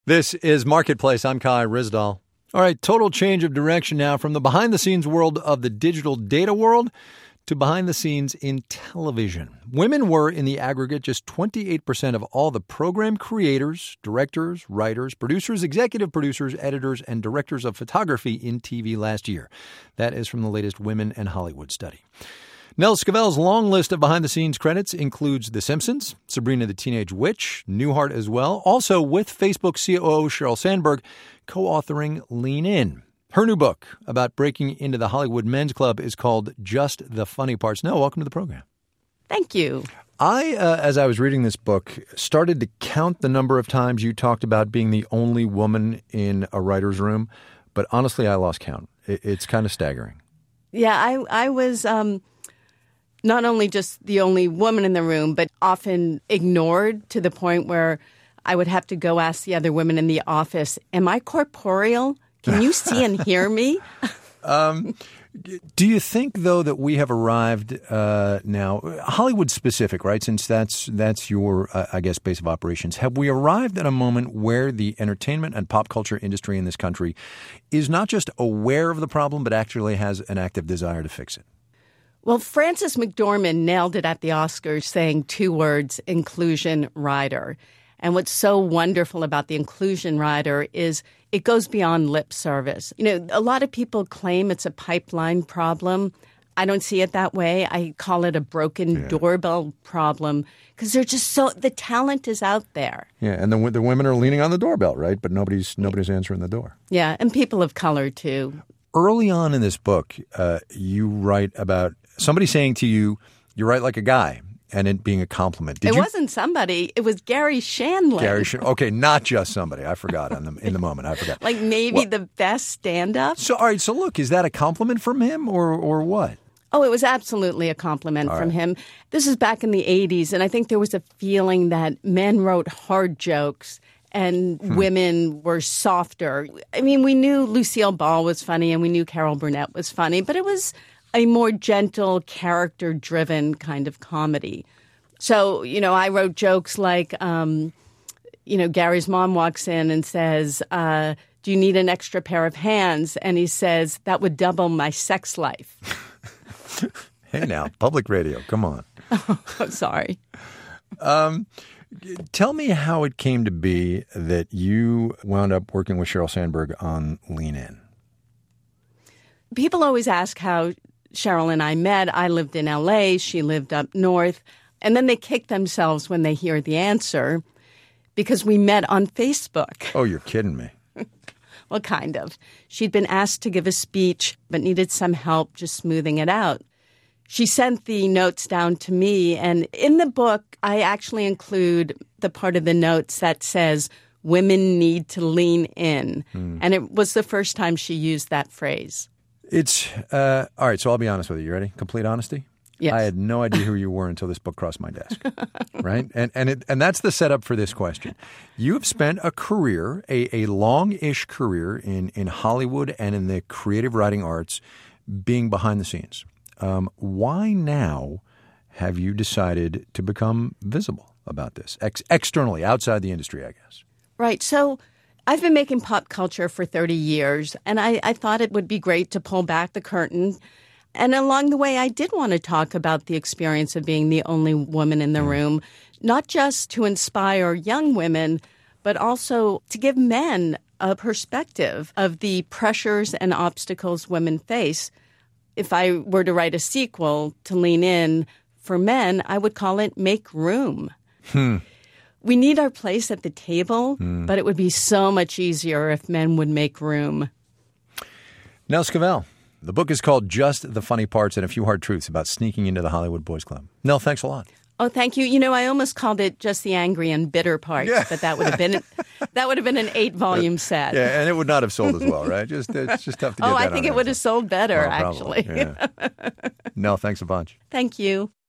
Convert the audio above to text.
This is Marketplace. I'm Kai Ryssdal. All right, total change of direction now from the behind-the-scenes world of the digital data world to behind the scenes in television. Women were, in the aggregate, just 28% of all the program creators, directors, writers, producers, executive producers, editors, and directors of photography in TV last year. That is from the latest Women and Hollywood study. Nell Scovell's long list of behind-the-scenes credits includes The Simpsons, Sabrina the Teenage Witch, Newhart as well, also with Facebook COO Sheryl Sandberg co-authoring Lean In. Her new book about breaking into the Hollywood men's club is called Just the Funny Parts. Nell, welcome to the program. Thank you. As I was reading this book, started to count the number of times you talked about being the only woman in a writer's room, but honestly, I lost count. It's kind of staggering. Yeah, I was not only just the only woman in the room, but often ignored to the point where I would have to go ask the other women in the office, am I corporeal? Can you see and hear me? Do you think, though, that we have arrived now, Hollywood specific, right, since that's your, I guess, base of operations, have we arrived at a moment where the entertainment and pop culture industry in this country is not just aware of the problem, but actually has an active desire to fix it? Well, Frances McDormand nailed it at the Oscars saying two words, inclusion rider. And what's so wonderful about the inclusion rider is it goes beyond lip service. You know, a lot of people claim it's a pipeline problem. I don't see it that way. I call it a broken doorbell problem because they're just the talent is out there. Yeah, and the women are leaning on the doorbell, right? But nobody's answering the door. Yeah, and people of color, too. Early on in this book, you write about somebody saying to you, you write like a guy, and it being a compliment. Wasn't somebody. It was Gary Shandling. Okay, not just somebody. I forgot in the moment. I forgot. Like maybe the best stand-up. So, all right. So, look, is that a compliment from him or what? Oh, it was absolutely a compliment from him. This is back in the 80s, and I think there was a feeling that men wrote hard jokes and women were softer. I mean, we knew Lucille Ball was funny and we knew Carol Burnett was funny, but it was a more gentle, character-driven kind of comedy. So, I wrote jokes like, Gary's mom walks in and says, do you need an extra pair of hands? And he says, that would double my sex life. Hey now, public radio, come on. Oh, sorry. Tell me how it came to be that you wound up working with Sheryl Sandberg on Lean In. People always ask how Sheryl and I met. I lived in L.A., she lived up north. And then they kick themselves when they hear the answer because we met on Facebook. Oh, you're kidding me. Well, kind of. She'd been asked to give a speech but needed some help just smoothing it out. She sent the notes down to me, and in the book, I actually include the part of the notes that says, women need to lean in. And it was the first time she used that phrase. It's, all right, so I'll be honest with you. You ready? Complete honesty? Yes. I had no idea who you were until this book crossed my desk, right? And that's the setup for this question. You have spent a career, a long-ish career in Hollywood and in the creative writing arts being behind the scenes. Why now have you decided to become visible about this, externally, outside the industry, I guess? Right. So I've been making pop culture for 30 years, and I thought it would be great to pull back the curtain. And along the way, I did want to talk about the experience of being the only woman in the room, not just to inspire young women, but also to give men a perspective of the pressures and obstacles women face. If I were to write a sequel to Lean In for men, I would call it Make Room. We need our place at the table, but it would be so much easier if men would make room. Nell Scovell. The book is called Just the Funny Parts and a Few Hard Truths about sneaking into the Hollywood Boys Club. Nell, thanks a lot. Oh, thank you. I almost called it Just the Angry and Bitter Parts, but that would have been an 8-volume set. Yeah, and it would not have sold as well, right? It's just tough to get that I think it would have sold better, actually. Yeah. Nell, thanks a bunch. Thank you.